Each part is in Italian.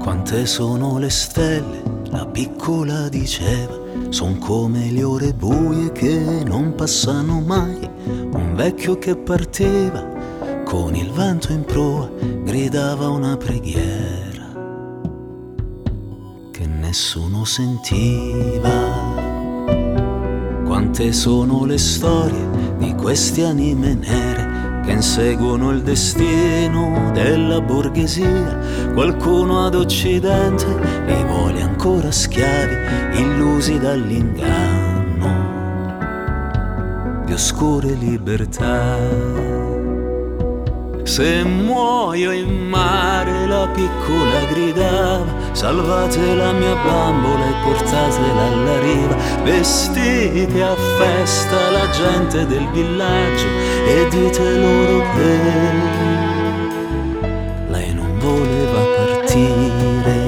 Quante sono le stelle, la piccola diceva, son come le ore buie che non passano mai. Un vecchio che partiva, con il vento in proa, gridava una preghiera che nessuno sentiva. Quante sono le storie di queste anime nere che inseguono il destino della borghesia. Qualcuno ad Occidente li vuole ancora schiavi, illusi dall'inganno di oscure libertà. Se muoio in mare, la piccola gridava, salvate la mia bambola e portatela alla riva. Vestite a festa la gente del villaggio e dite loro che lei non voleva partire.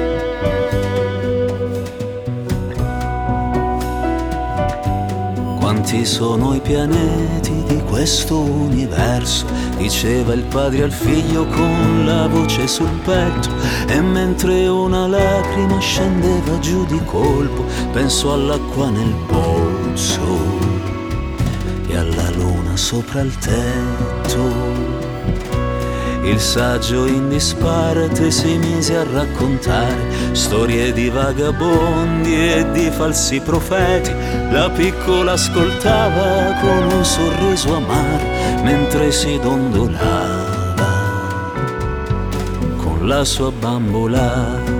Quanti sono i pianeti di questo universo, diceva il padre al figlio con la voce sul petto. E mentre una lacrima scendeva giù di colpo, pensò all'acqua nel pozzo e alla luna sopra il tetto. Il saggio in disparte si mise a raccontare storie di vagabondi e di falsi profeti. La piccola ascoltava con un sorriso amaro mentre si dondolava con la sua bambola.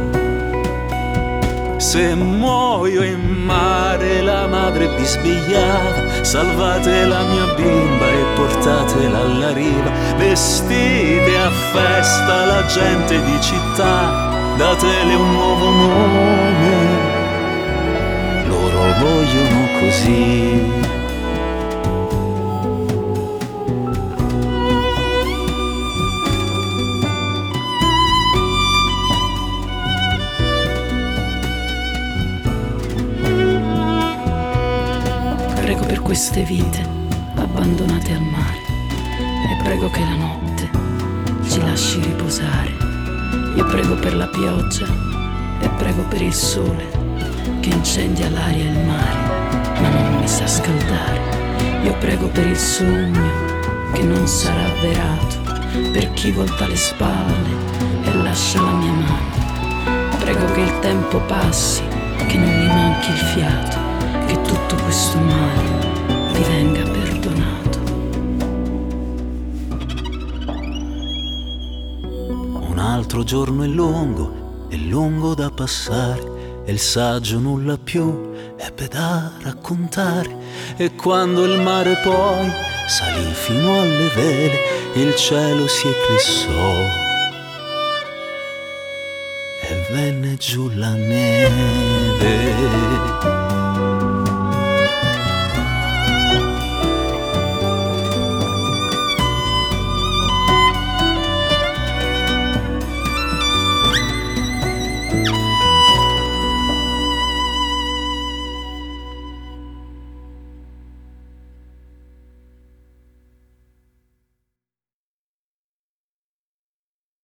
Se muoio in mare, la madre bisbigliava, salvate la mia bimba e portatela alla riva. Vestite a festa la gente di città, datele un nuovo nome, loro vogliono così. Prego per queste vite abbandonate al mare e prego che la notte ci lasci riposare. Io prego per la pioggia e prego per il sole che incendia l'aria e il mare ma non mi sa scaldare. Io prego per il sogno che non sarà avverato, per chi volta le spalle e lascia la mia mano. Prego che il tempo passi, che non mi manchi il fiato, che tutto questo male ti venga perdonato. Un altro giorno è lungo da passare, e il saggio nulla più ebbe da raccontare. E quando il mare poi salì fino alle vele, il cielo si eclissò e venne giù la neve.